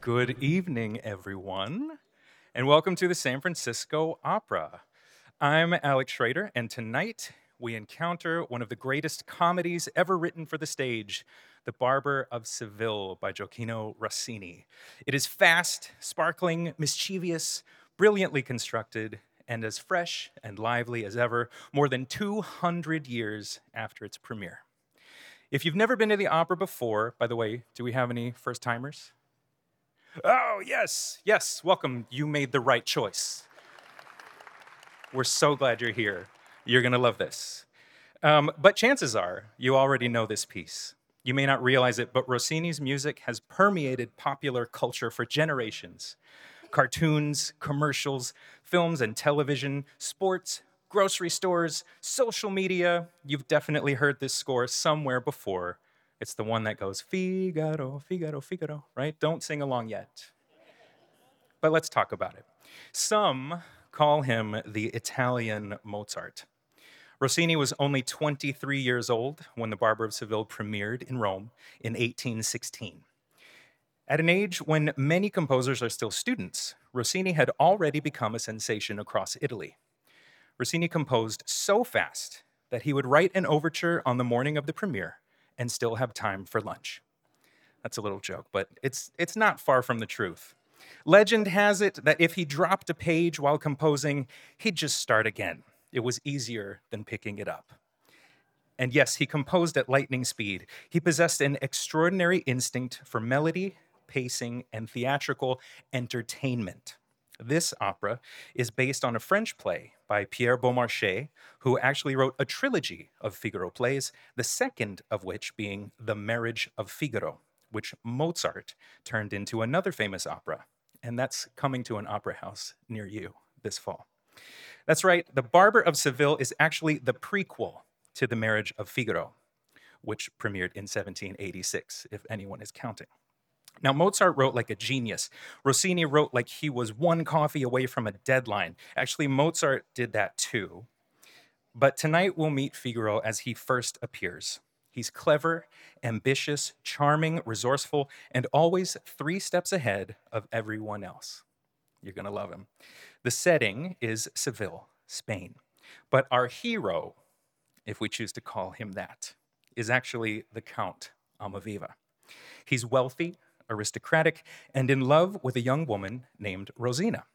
Good evening, everyone, and welcome to the San Francisco Opera. I'm Alex Schrader, and tonight we encounter one of the greatest comedies ever written for the stage, The Barber of Seville by Gioacchino Rossini. It is fast, sparkling, mischievous, brilliantly constructed, and as fresh and lively as ever, more than 200 years after its premiere. If you've never been to the opera before, by the way, do we have any first timers? Oh, yes, welcome. You made the right choice. We're so glad you're here. You're going to love this. But chances are you already know this piece. You may not realize it, but Rossini's music has permeated popular culture for generations. Cartoons, commercials, films and television, sports, grocery stores, social media. You've definitely heard this score somewhere before. It's the one that goes, Figaro, Figaro, Figaro, right? Don't sing along yet. But let's talk about it. Some call him the Italian Mozart. Rossini was only 23 years old when The Barber of Seville premiered in Rome in 1816. At an age when many composers are still students, Rossini had already become a sensation across Italy. Rossini composed so fast that he would write an overture on the morning of the premiere and still have time for lunch. That's a little joke, but it's not far from the truth. Legend has it that if he dropped a page while composing, he'd just start again. It was easier than picking it up. And yes, he composed at lightning speed. He possessed an extraordinary instinct for melody, pacing, and theatrical entertainment. This opera is based on a French play by Pierre Beaumarchais, who actually wrote a trilogy of Figaro plays, the second of which being The Marriage of Figaro, which Mozart turned into another famous opera. And that's coming to an opera house near you this fall. That's right, The Barber of Seville is actually the prequel to The Marriage of Figaro, which premiered in 1786, if anyone is counting. Now, Mozart wrote like a genius. Rossini wrote like he was one coffee away from a deadline. Actually, Mozart did that too. But tonight we'll meet Figaro as he first appears. He's clever, ambitious, charming, resourceful, and always 3 steps ahead of everyone else. You're going to love him. The setting is Seville, Spain. But our hero, if we choose to call him that, is actually the Count Almaviva. He's wealthy, aristocratic, and in love with a young woman named Rosina.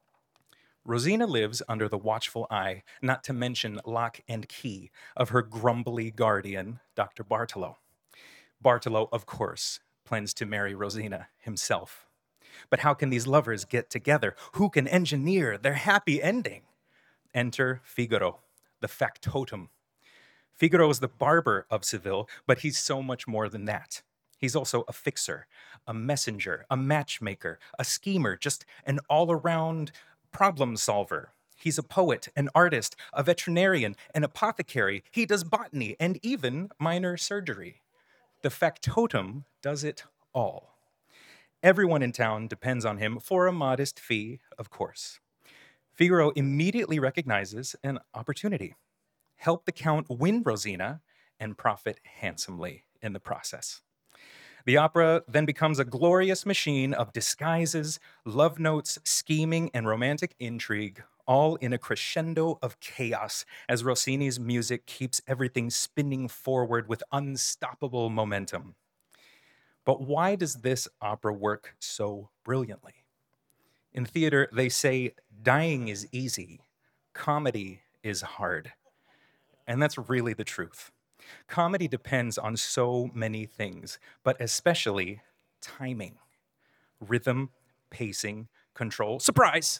Rosina lives under the watchful eye, not to mention lock and key, of her grumbly guardian, Dr. Bartolo. Bartolo, of course, plans to marry Rosina himself. But how can these lovers get together? Who can engineer their happy ending? Enter Figaro, the factotum. Figaro is the barber of Seville, but he's so much more than that. He's also a fixer, a messenger, a matchmaker, a schemer, just an all-around problem solver. He's a poet, an artist, a veterinarian, an apothecary. He does botany and even minor surgery. The factotum does it all. Everyone in town depends on him for a modest fee, of course. Figaro immediately recognizes an opportunity. Help the Count win Rosina and profit handsomely in the process. The opera then becomes a glorious machine of disguises, love notes, scheming, and romantic intrigue, all in a crescendo of chaos as Rossini's music keeps everything spinning forward with unstoppable momentum. But why does this opera work so brilliantly? In theater, they say dying is easy, comedy is hard. And that's really the truth. Comedy depends on so many things, but especially timing, rhythm, pacing, control. Surprise!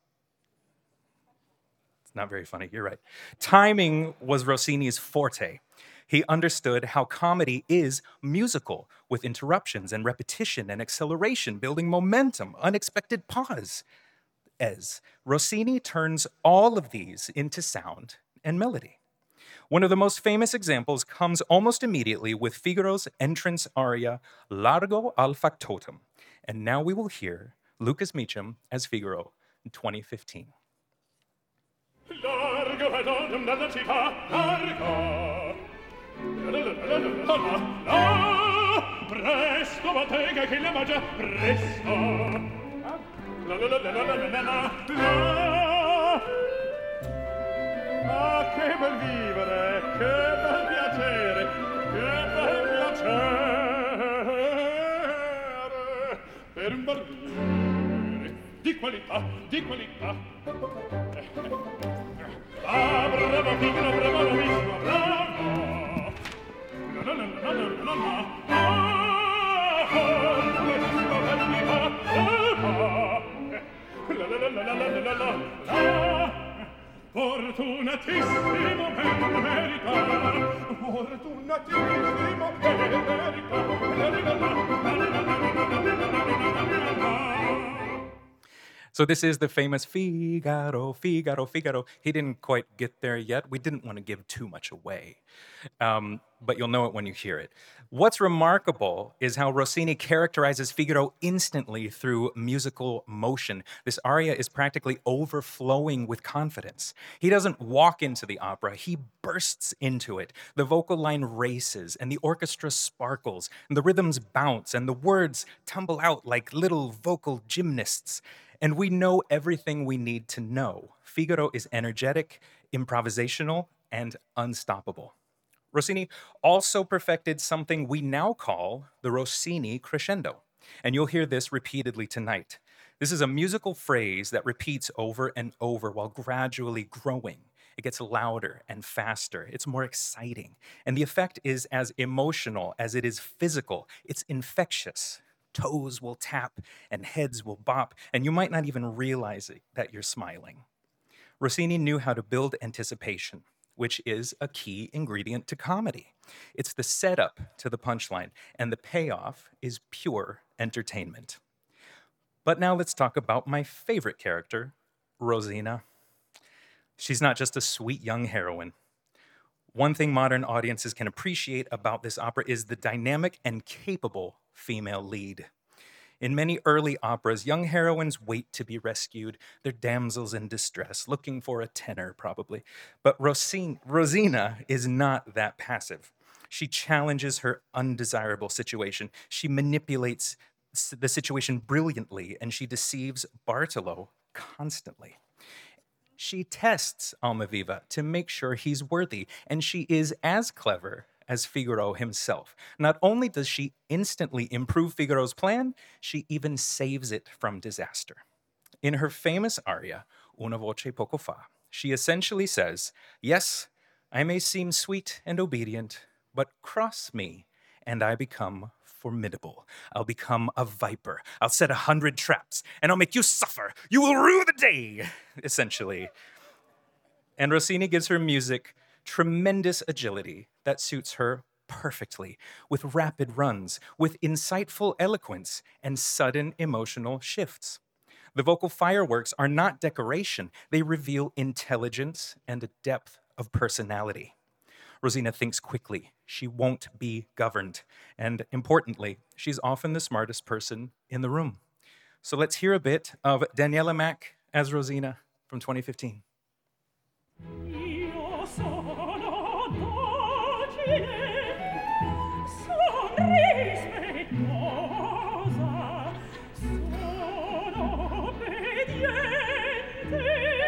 It's not very funny, you're right. Timing was Rossini's forte. He understood how comedy is musical, with interruptions and repetition and acceleration, building momentum, unexpected pause. As Rossini turns all of these into sound and melody. One of the most famous examples comes almost immediately with Figaro's entrance aria, Largo al Factotum. And now we will hear Lucas Meacham as Figaro in 2015. Largo factotum dalla città, largo. La, la, la, la, la, la, la. Presto, bottega, che la mangia, presto. La la la la la la la la la. Ah, che bel vivere, che bel piacere, che bel piacere per un barbiere di qualità, di qualità. Ah, bravo, piccolo, bravo, bravissimo, bravo. La la la la la la la. Ah, bellissimo, bellissimo, la la la la la la la la la. Fortunatissimo merita, fortunatissimo merita. So this is the famous Figaro, Figaro, Figaro. He didn't quite get there yet. We didn't want to give too much away, but you'll know it when you hear it. What's remarkable is how Rossini characterizes Figaro instantly through musical motion. This aria is practically overflowing with confidence. He doesn't walk into the opera, he bursts into it. The vocal line races, and the orchestra sparkles, and the rhythms bounce, and the words tumble out like little vocal gymnasts. And we know everything we need to know. Figaro is energetic, improvisational, and unstoppable. Rossini also perfected something we now call the Rossini crescendo. And you'll hear this repeatedly tonight. This is a musical phrase that repeats over and over while gradually growing. It gets louder and faster. It's more exciting. And the effect is as emotional as it is physical. It's infectious. Toes will tap and heads will bop, and you might not even realize that you're smiling. Rossini knew how to build anticipation, which is a key ingredient to comedy. It's the setup to the punchline, and the payoff is pure entertainment. But now let's talk about my favorite character, Rosina. She's not just a sweet young heroine. One thing modern audiences can appreciate about this opera is the dynamic and capable female lead. In many early operas, young heroines wait to be rescued. They're damsels in distress, looking for a tenor, probably. But Rosina is not that passive. She challenges her undesirable situation. She manipulates the situation brilliantly, and she deceives Bartolo constantly. She tests Almaviva to make sure he's worthy, and she is as clever as Figaro himself. Not only does she instantly improve Figaro's plan, she even saves it from disaster. In her famous aria, Una voce poco fa, she essentially says, "Yes, I may seem sweet and obedient, but cross me, and I become formidable. I'll become a viper. I'll set 100 traps, and I'll make you suffer. You will rue the day," essentially. And Rossini gives her music tremendous agility that suits her perfectly, with rapid runs, with insightful eloquence, and sudden emotional shifts. The vocal fireworks are not decoration, they reveal intelligence and a depth of personality. Rosina thinks quickly. She won't be governed. And importantly, she's often the smartest person in the room. So let's hear a bit of Daniela Mack as Rosina from 2015. Io sono docile, son rispettosa, sono obbediente,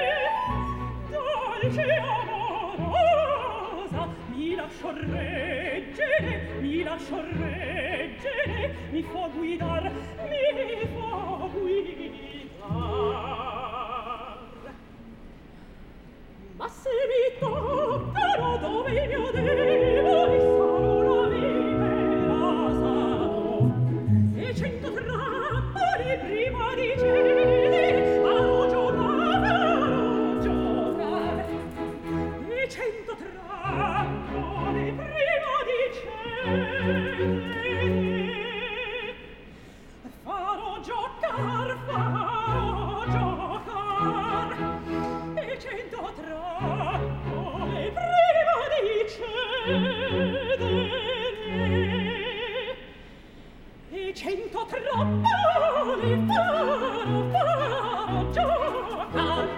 dolce amorosa, mi lascio reggere, mi fa guidar, mi fa guidar. Ma se mi toccano dove io devo, e sarò una vipera sarò, e 100 trappoli prima di cedere, farò giocare, e 100 trappoli prima di cedere, farò giocare, e 100 trappole prima di cedere, e 100 trappole farò giocare.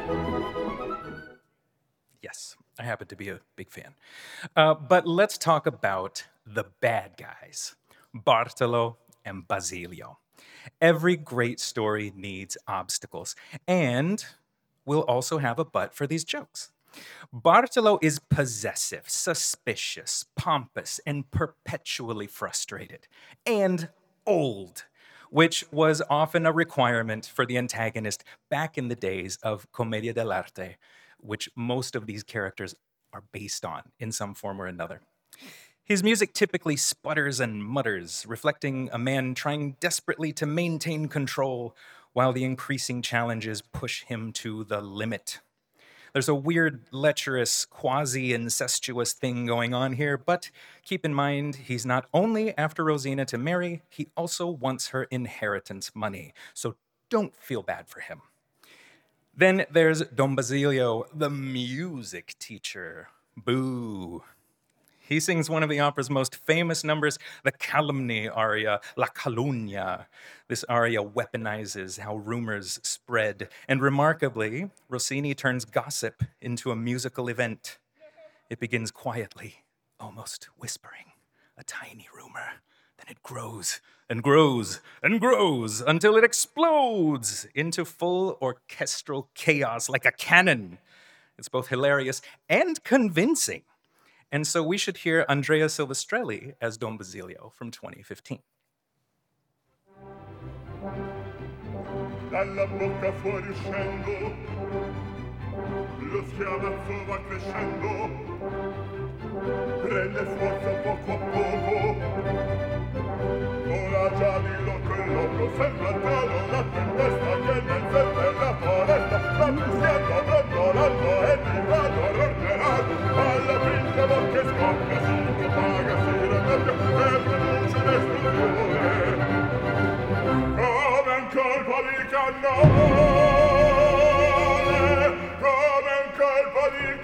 Yes, I happen to be a big fan. But let's talk about the bad guys. Bartolo and Basilio. Every great story needs obstacles, and we'll also have a but for these jokes. Bartolo is possessive, suspicious, pompous, and perpetually frustrated, and old, which was often a requirement for the antagonist back in the days of Commedia dell'arte, which most of these characters are based on in some form or another. His music typically sputters and mutters, reflecting a man trying desperately to maintain control while the increasing challenges push him to the limit. There's a weird, lecherous, quasi-incestuous thing going on here, but keep in mind, he's not only after Rosina to marry, he also wants her inheritance money, so don't feel bad for him. Then there's Don Basilio, the music teacher. Boo. He sings one of the opera's most famous numbers, the calumny aria, La Calunnia. This aria weaponizes how rumors spread, and remarkably, Rossini turns gossip into a musical event. It begins quietly, almost whispering, a tiny rumor. Then it grows and grows and grows until it explodes into full orchestral chaos like a cannon. It's both hilarious and convincing. And so we should hear Andrea Silvestrelli as Don Basilio from 2015. Dalla bocca fuoriuscendo, lo schiamazzo va crescendo, prende forza poco a poco. Ora già di loco in loco, sembra giallo la tempesta che nel vento la foresta va fischiando, brontolando e tirando a rondelare. Alla finta bocca scoppia, si propaga, si raddoppia e produce un'esplosione. Come un colpo di cannone, come un colpo di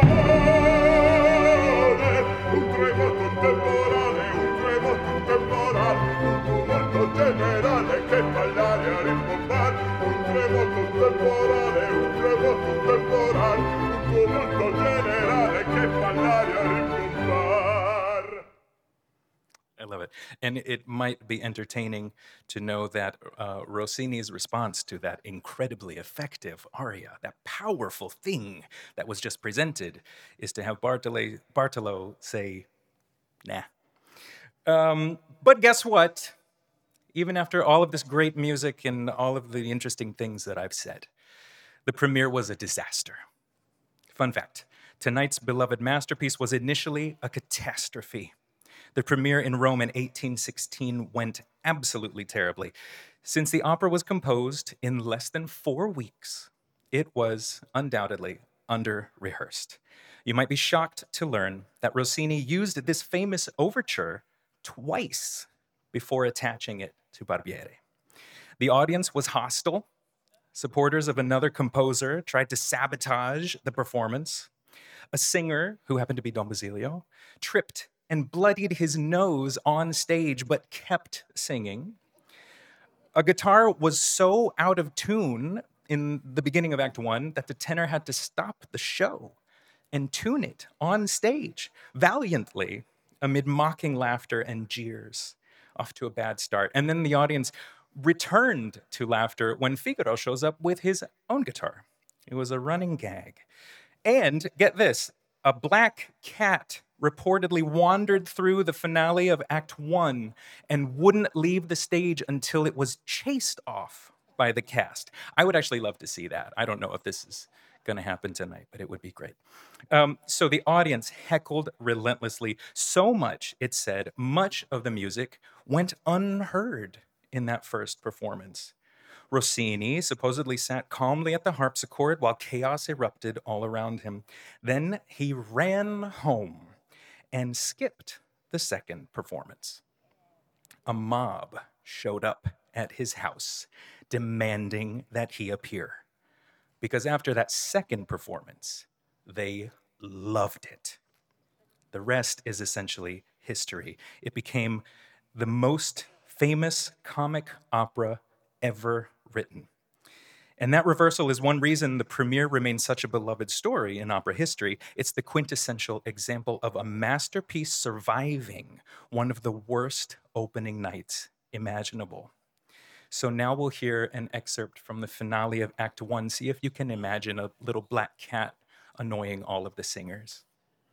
cannone, un tremoto, un temporale, un tremoto, un temporale, un tumulto generale che fa l'aria rimbombare, un tremoto, un temporale, un tremoto, un temporale, un tumulto generale che fa l'aria rimbombare. I love it. And it might be entertaining to know that Rossini's response to that incredibly effective aria, that powerful thing that was just presented, is to have Bartolo say, nah. But guess what? Even after all of this great music and all of the interesting things that I've said, the premiere was a disaster. Fun fact, tonight's beloved masterpiece was initially a catastrophe. The premiere in Rome in 1816 went absolutely terribly. Since the opera was composed in less than 4 weeks, it was undoubtedly under-rehearsed. You might be shocked to learn that Rossini used this famous overture twice before attaching it to Barbiere. The audience was hostile. Supporters of another composer tried to sabotage the performance. A singer, who happened to be Don Basilio, tripped and bloodied his nose on stage, but kept singing. A guitar was so out of tune in the beginning of Act 1 that the tenor had to stop the show and tune it on stage valiantly amid mocking laughter and jeers. Off to a bad start. And then the audience returned to laughter when Figaro shows up with his own guitar. It was a running gag. And get this, a black cat reportedly wandered through the finale of Act 1 and wouldn't leave the stage until it was chased off by the cast. I would actually love to see that. I don't know if this is going to happen tonight, but it would be great. So the audience heckled relentlessly, so much, it said, much of the music went unheard in that first performance. Rossini supposedly sat calmly at the harpsichord while chaos erupted all around him. Then he ran home and skipped the second performance. A mob showed up at his house, demanding that he appear. Because after that second performance, they loved it. The rest is essentially history. It became the most famous comic opera ever written. And that reversal is one reason the premiere remains such a beloved story in opera history. It's the quintessential example of a masterpiece surviving one of the worst opening nights imaginable. So now we'll hear an excerpt from the finale of Act 1. See if you can imagine a little black cat annoying all of the singers.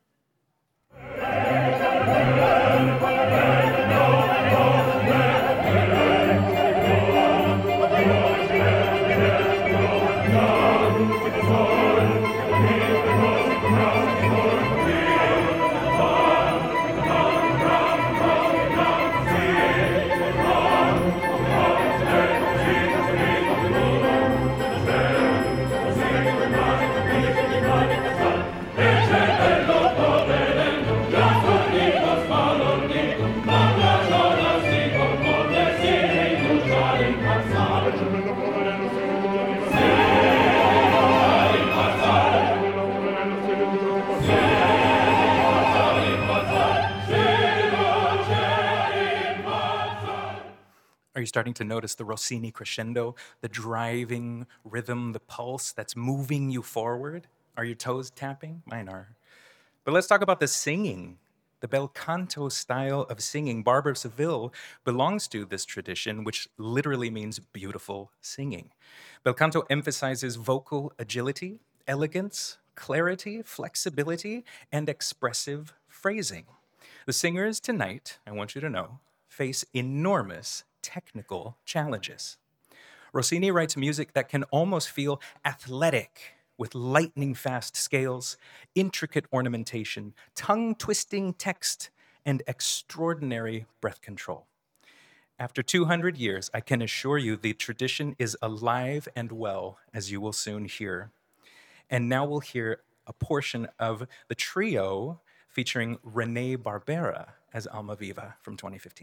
Are you starting to notice the Rossini crescendo, the driving rhythm, the pulse that's moving you forward? Are your toes tapping? Mine are. But let's talk about the singing. The bel canto style of singing. Barbara of Seville belongs to this tradition, which literally means beautiful singing. Bel canto emphasizes vocal agility, elegance, clarity, flexibility, and expressive phrasing. The singers tonight, I want you to know, face enormous technical challenges. Rossini writes music that can almost feel athletic, with lightning fast scales, intricate ornamentation, tongue-twisting text, and extraordinary breath control. After 200 years, I can assure you the tradition is alive and well, as you will soon hear. And now we'll hear a portion of the trio featuring Renee Barbera as Almaviva from 2015.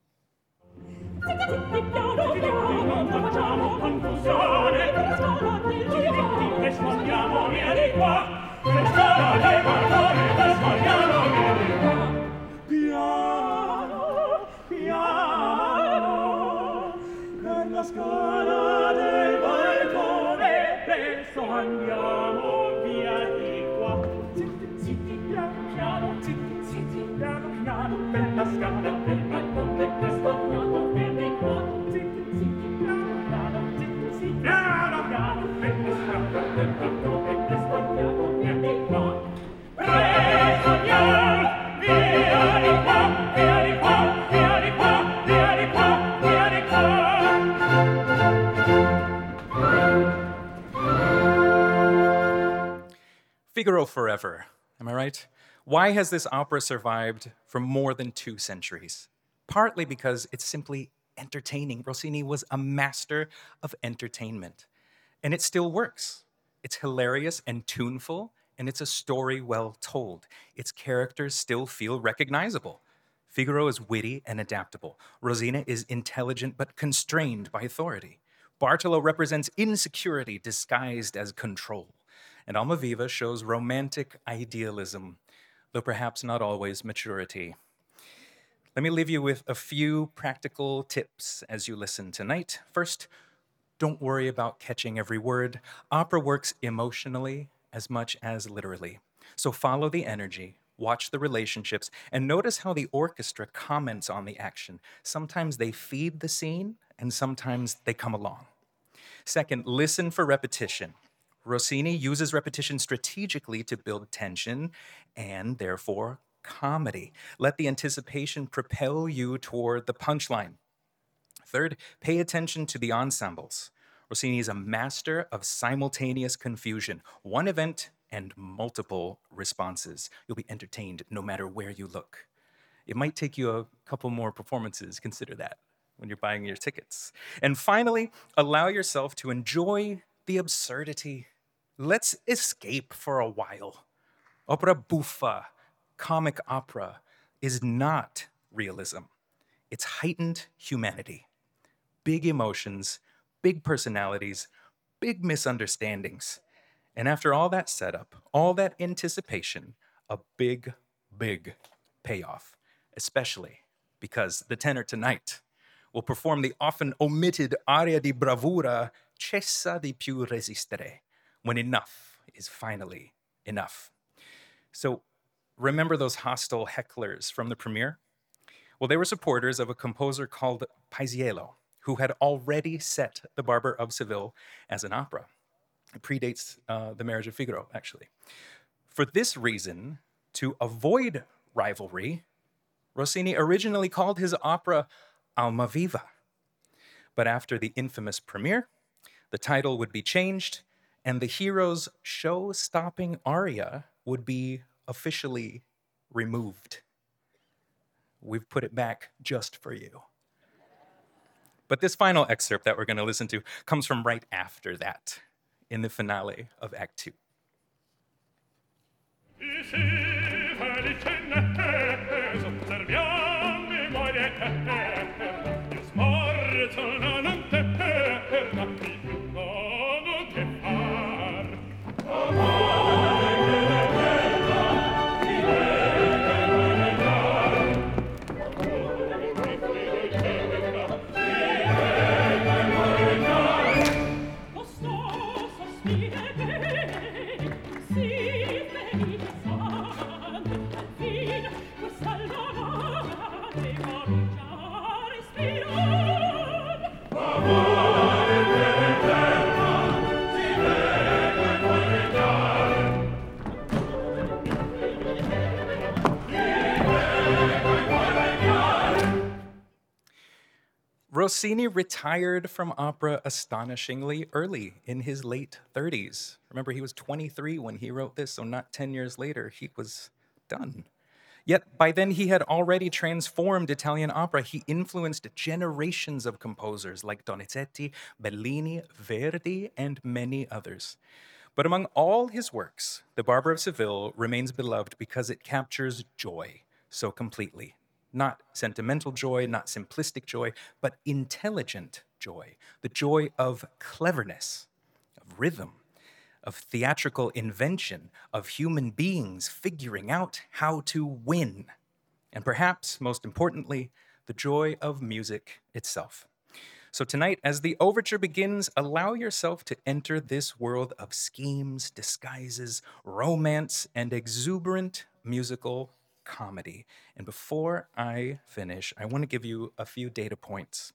Facciamo confusione, rispondiamo via di qua, restiamo dei balconi, rispondiamo via di qua. Piano, piano, per la scala del balcone, presto andiamo via di qua. Zitti, zitti, piano, piano, zitti, zitti, piano, piano, per la scala del balcone, presto andiamo via di qua. Zitti, zitti, piano, piano, zitti, zitti, piano, piano, per la scala del balcone, presto andiamo via di qua. Presto andiamo via di qua, via di qua, via di qua, via di qua, via di qua. Figaro forever, am I right? Why has this opera survived for more than 2 centuries? Partly because it's simply entertaining. Rossini was a master of entertainment, and it still works. It's hilarious and tuneful, and it's a story well told. Its characters still feel recognizable. Figaro is witty and adaptable. Rosina is intelligent but constrained by authority. Bartolo represents insecurity disguised as control. And Almaviva shows romantic idealism, though perhaps not always maturity. Let me leave you with a few practical tips as you listen tonight. First, don't worry about catching every word. Opera works emotionally as much as literally. So follow the energy, watch the relationships, and notice how the orchestra comments on the action. Sometimes they feed the scene, and sometimes they come along. Second, listen for repetition. Rossini uses repetition strategically to build tension and, therefore, comedy. Let the anticipation propel you toward the punchline. Third, pay attention to the ensembles. Rossini is a master of simultaneous confusion, one event and multiple responses. You'll be entertained no matter where you look. It might take you a couple more performances, consider that, when you're buying your tickets. And finally, allow yourself to enjoy the absurdity. Let's escape for a while. Opera buffa, comic opera, is not realism. It's heightened humanity. Big emotions, big personalities, big misunderstandings. And after all that setup, all that anticipation, a big, big payoff, especially because the tenor tonight will perform the often omitted aria di bravura, cessa di più resistere, when enough is finally enough. So remember those hostile hecklers from the premiere? Well, they were supporters of a composer called Paisiello, who had already set The Barber of Seville as an opera. It predates The Marriage of Figaro, actually. For this reason, to avoid rivalry, Rossini originally called his opera Almaviva. But after the infamous premiere, the title would be changed, and the hero's show-stopping aria would be officially removed. We've put it back just for you. But this final excerpt that we're going to listen to comes from right after that, in the finale of Act 2. Rossini retired from opera astonishingly early, in his late 30s. Remember, he was 23 when he wrote this, so not 10 years later, he was done. Yet by then, he had already transformed Italian opera. He influenced generations of composers like Donizetti, Bellini, Verdi, and many others. But among all his works, The Barber of Seville remains beloved because it captures joy so completely. Not sentimental joy, not simplistic joy, but intelligent joy. The joy of cleverness, of rhythm, of theatrical invention, of human beings figuring out how to win. And perhaps, most importantly, the joy of music itself. So tonight, as the overture begins, allow yourself to enter this world of schemes, disguises, romance, and exuberant musical comedy. And before I finish, I want to give you a few data points.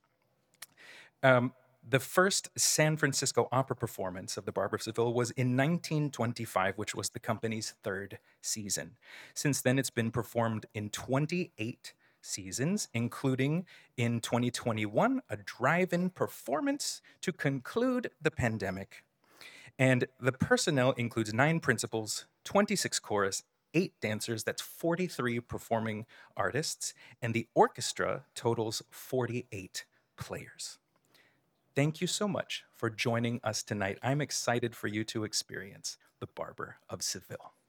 The first San Francisco opera performance of The Barber of Seville was in 1925, which was the company's third season. Since then, it's been performed in 28 seasons, including in 2021, a drive-in performance to conclude the pandemic. And the personnel includes 9 principals, 26 chorus, 8 dancers, that's 43 performing artists, and the orchestra totals 48 players. Thank you so much for joining us tonight. I'm excited for you to experience The Barber of Seville.